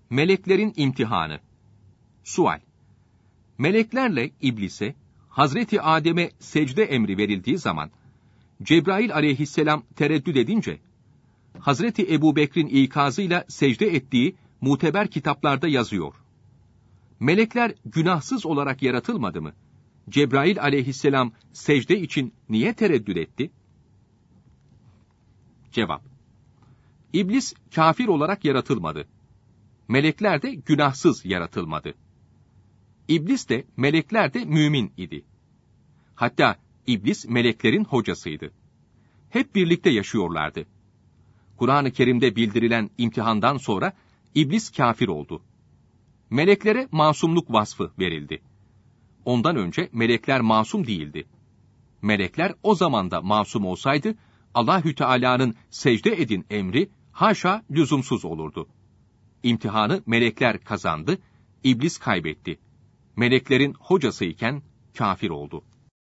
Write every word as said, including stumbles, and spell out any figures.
Meleklerin imtihanı. Sual. Meleklerle iblise, Hazreti Adem'e secde emri verildiği zaman, Cebrail aleyhisselam tereddüt edince, Hazreti Ebubekir'in ikazıyla secde ettiği muteber kitaplarda yazıyor. Melekler günahsız olarak yaratılmadı mı? Cebrail aleyhisselam secde için niye tereddüt etti? Cevap. İblis kafir olarak yaratılmadı. Melekler de günahsız yaratılmadı. İblis de melekler de mümin idi. Hatta İblis meleklerin hocasıydı. Hep birlikte yaşıyorlardı. Kur'an-ı Kerim'de bildirilen imtihandan sonra İblis kafir oldu. Meleklere masumluk vasfı verildi. Ondan önce melekler masum değildi. Melekler o zaman da masum olsaydı, Allahü Teala'nın secde edin emri haşa lüzumsuz olurdu. İmtihanı melekler kazandı, İblis kaybetti. Meleklerin hocasıyken kafir oldu.